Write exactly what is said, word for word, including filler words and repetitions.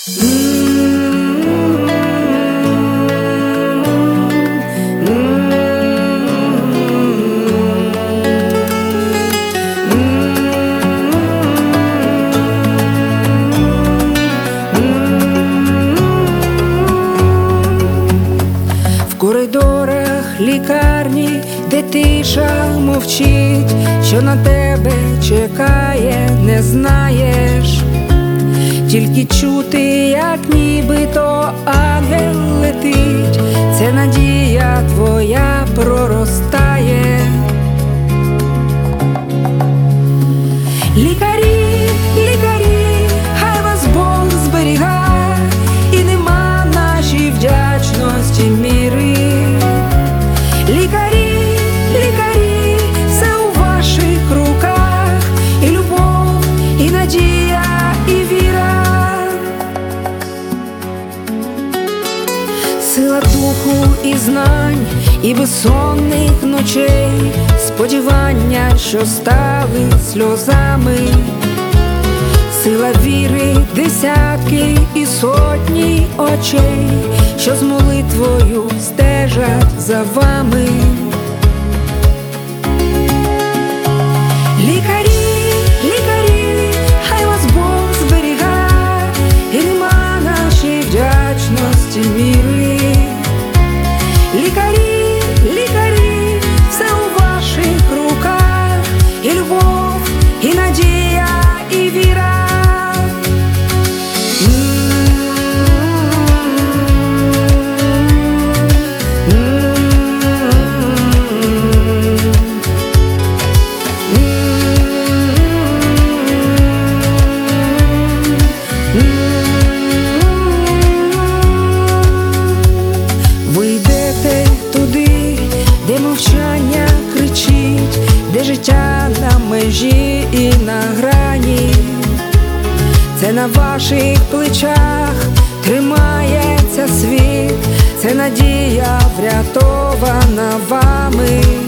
В коридорах лікарні, де тиша мовчить, що на тебе чекає, не знаєш. Тільки чути, як нібито ангел летить, це надія твоя проростає. Лікарі, лікарі, хай вас Бог зберігає, і нема нашій вдячності міри. Лікарі, лікарі, все у ваших руках, і любов, і надія, і віра. Сила духу і знань, і безсонних ночей, сподівання, що стали сльозами. Сила віри, десятки і сотні очей, що з молитвою стежать за вами. Лікарі, лікарі, хай вас Бог зберігає, і нема нашій вдячності міри. Лікарі, лікарі, все у ваших руках, і любов, і надія, і віра. Ви йдете туди, де мовчання кричить, де життя на межі і на грані. Це на ваших плечах тримається світ, це надія, врятована вами.